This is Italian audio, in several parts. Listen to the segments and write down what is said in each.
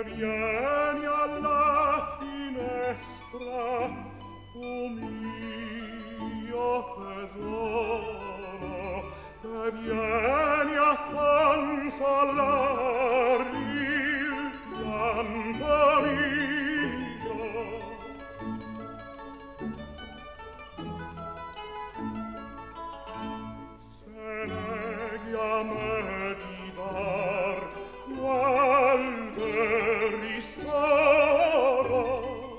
vieni alla finestra, o mio tesoro, e vieni a consolar il pianto mio. Se neghi a me di dar qualche ristoro,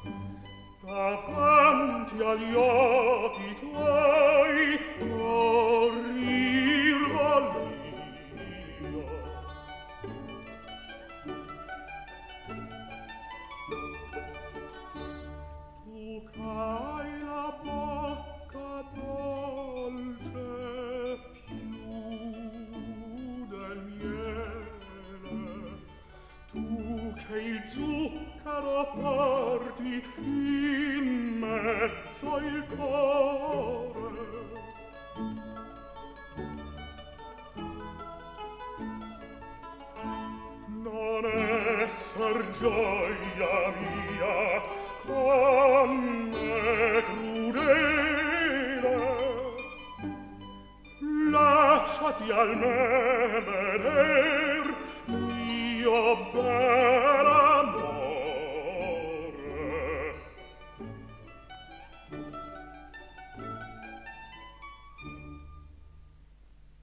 davanti agli occhi tuoi morir voglio. Tu c'hai la bocca dolce più del miele, tu che il zucchero porti in mezzo il cuore. Non esser gioia mia con me crudele, lasciati al me veder io bene